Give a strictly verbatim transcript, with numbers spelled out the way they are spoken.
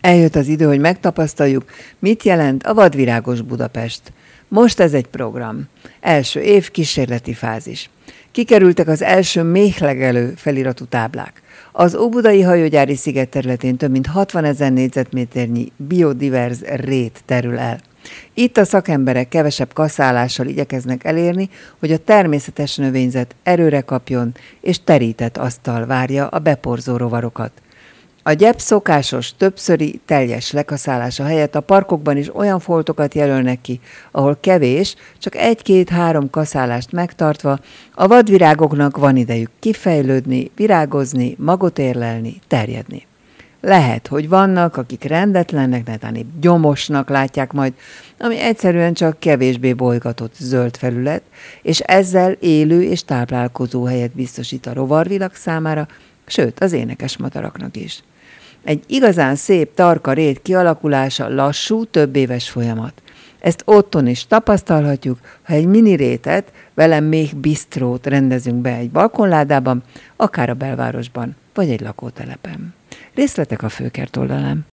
Eljött az idő, hogy megtapasztaljuk, mit jelent a vadvirágos Budapest. Most ez egy program. Első év, kísérleti fázis. Kikerültek az első méhlegelő feliratú táblák. Az óbudai hajógyári sziget területén több mint hatvanezer négyzetméternyi biodiverz rét terül el. Itt a szakemberek kevesebb kaszálással igyekeznek elérni, hogy a természetes növényzet erőre kapjon, és terített asztal várja a beporzó rovarokat. A gyep szokásos, többszöri teljes lekaszálása helyett a parkokban is olyan foltokat jelölnek ki, ahol kevés, csak egy-két-három kaszálást megtartva, a vadvirágoknak van idejük kifejlődni, virágozni, magot érlelni, terjedni. Lehet, hogy vannak, akik rendetlennek, netán épp gyomosnak látják majd, ami egyszerűen csak kevésbé bolygatott zöld felület, és ezzel élő és táplálkozó helyet biztosít a rovarvilág számára, sőt az énekes madaraknak is. Egy igazán szép tarka rét kialakulása lassú, több éves folyamat. Ezt otthon is tapasztalhatjuk, ha egy mini rétet, velem még bistrót rendezünk be egy balkonládában, akár a belvárosban, vagy egy lakótelepen. Részletek a Főkert oldalán.